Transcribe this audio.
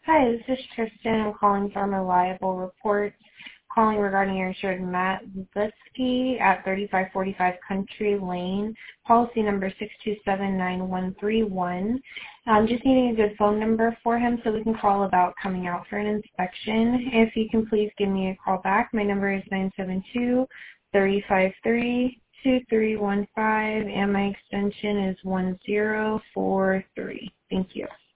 Hi, this is Tristan. I'm calling from Reliable Reports, calling regarding your insured Matt Zaleski at 3545 Country Lane, policy number 6279131. I'm just needing a good phone number for him so we can call about coming out for an inspection. If you can please give me a call back. My number is 972-353-2315 and my extension is 1043. Thank you.